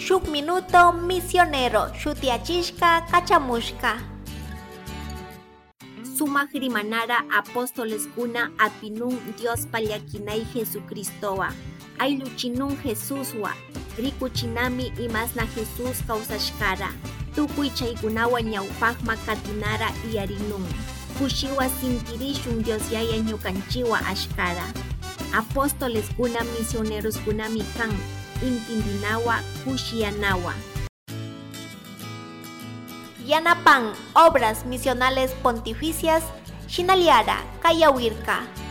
Shuk minuto misionero shutiachishka kachamushka. Sumak rimanara apóstoles kuna apinun Dios pallakinay Jesucristowa. Ay luchinun Jesuswa. Rikuchinami imasna Jesus kausashkara. Tukuy chaykunawa ñawpaqma katinara iyarinun. Kushiwa sintirishun Dios yaya ñukanchiwa ashkara. Apóstoles kuna misioneros kunami kan. Intindinawa kushiyanawa. Yanapan, obras misionales pontificias, Shinaliara, Kayawirka.